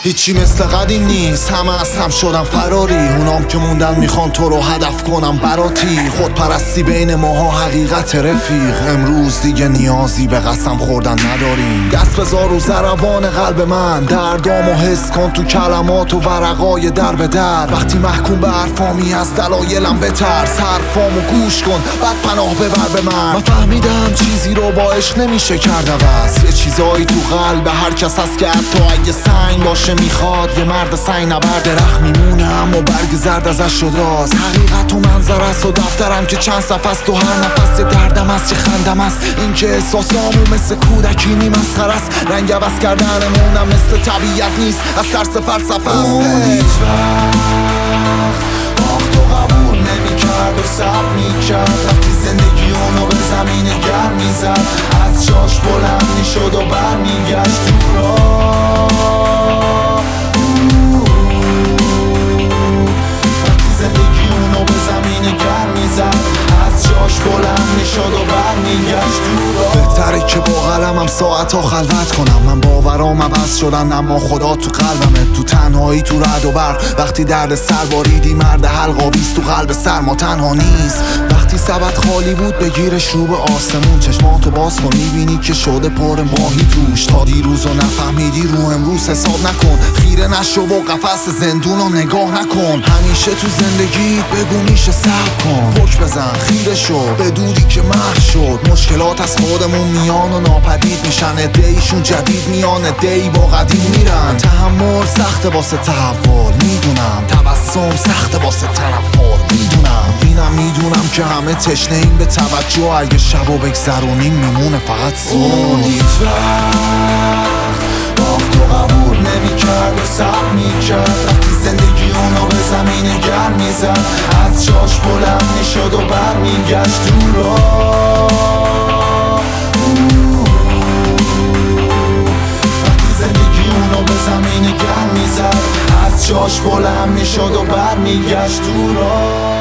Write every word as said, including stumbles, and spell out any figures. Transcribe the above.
هیچی مثل قدیم نیست، همه از هم شدن فراری. اونام که موندن میخوان تو رو هدف کنم براتی. خودپرستی بین ماها حقیقت رفیق. امروز دیگه نیازی به قسم خوردن نداریم. دست بذار رو ضربان قلب من، دردامو حس کن تو کلمات و ورقای در به در. وقتی محکوم به حرفامی از دلایلم بترس، حرفامو گوش کن بعد پناه ببر به من. من فهمیدم چیزی رو با عشق نمیشه کرد عوض. یه چیزایی تو قلب هر کس هست که حتی اگه سنگ باشه میخواد. یه مرد سنگ نبرد درخت میمونه اما برگ زرد ازش شد راز. حقیقت و منظر است و دفترم که چند صفحه است و هر نفس یه دردم است یه خندم است. این که احساسامو مثل کودکی نی مسخره است. رنگ عوض کردنمونم مثل طبیعت نیست، از ترس فلسفه است. اون هیچ وقت باخت و قبول نمیکرد و صبر میکرد. وقتی زندگی اونو به زمین گرم میزد، از جاش بلند میشد و برمیگشت تو راه. وقتی زندگی اونو به زمین گرم میزد، از جاش بلند میشد و برمیگشت تو راه. بهتره که با قلمم ساعتا خلوت کنم. من باورام عوض شدن اما خدا تو قلبمه. تو تنهایی تو رعد و برق، وقتی درد سر باریدی مرد حلقاویز تو قلب سرما تنها نیست. وقتی سبد خالی بود بگیرش رو به آسمون، چشماتو باز کن میبینی که شده پر ماهی توش. تا دیروزو نفهمیدی رو امروز حساب نکن. خیره نشو و قفس زندونو نگاه نکن. همیشه تو زندگی بگو میشه صبر کن. پشت بزن خیره شو بدونی که محو شد. مشکلات از خودمون میان و ناپدید میشن. عده‌ایشون جدید میان، عده‌ای با قدیم میرن. تحمل سخته واسه تحول میدونم، تبسم سخته واسه تنفر میدونم. اینم میدونم که همه تشنه این به توجه. اگه شبو بگذرونیم میمونه فقط صبح. هیچ وقت باخت و قبول نمیکرد و صبر میکرد. وقتی زندگی اونو به زمین گرم میزد، از جاش بلند میشد و برمیگشت تو راه. وقتی زندگی اونو به زمین گرم میزد، از جاش بلند میشد و برمیگشت تو راه.